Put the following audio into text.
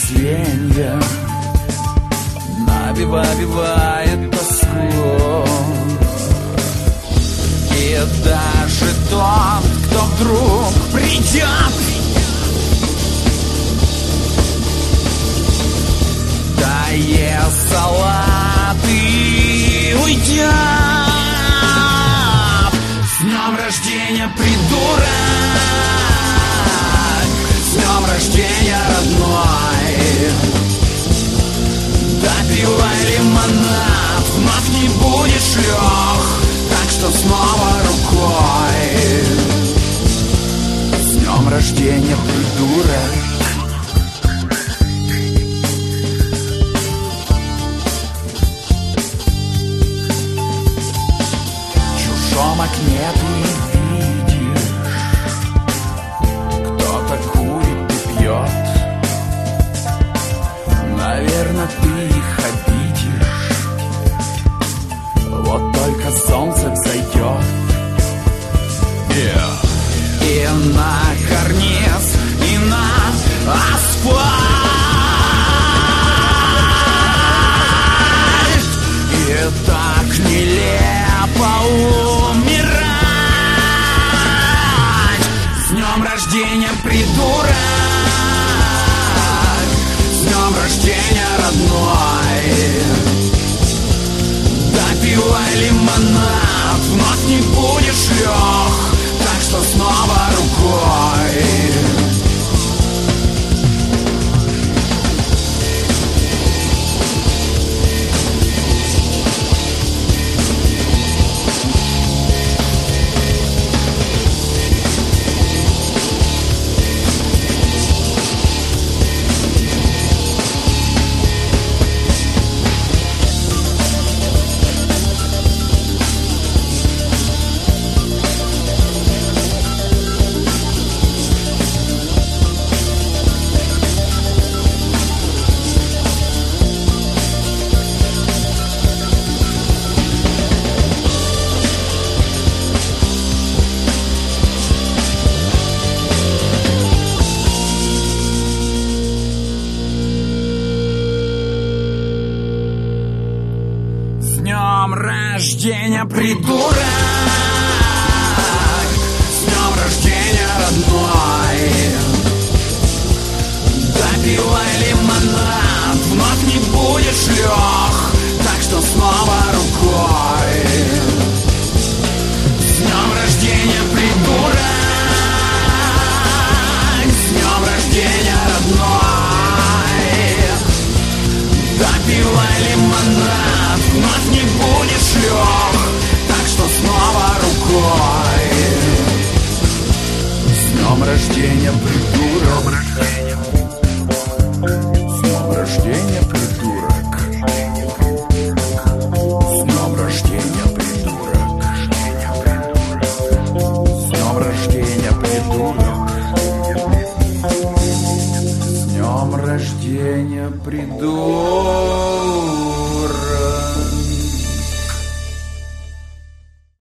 рождения навевает тоску. И даже тот, кто вдруг придет, доест салат и уйдет. С днем рождения, придурок! С днем рождения, родной! Допивай лимонад, вновь не будешь лег, так что снова рукой. С днем рождения, придурок! В чужом окне ты видишь, кто-то курит и пьет. Наверное, ты их обидишь, вот только солнце взойдет. И на карниз, и на асфальт. И так нелепо умирать. С днем рождения, придурок! С днем рождения, родной! Допивай лимонад, вновь не будешь лег, так что снова рукой. Рождения, придурок! С днем рождения, родной! Допивай лимонад, вновь не будешь лег, так что снова рукой. С днем рождения, придурок! С днем рождения, родной! Допивай лимонад, вновь не будешь лег, так что снова рукой. С днем рождения, придурок! С днем рождения, придурок! С днем рождения, придурок! С днем рождения, придурок! С днем рождения, придурок!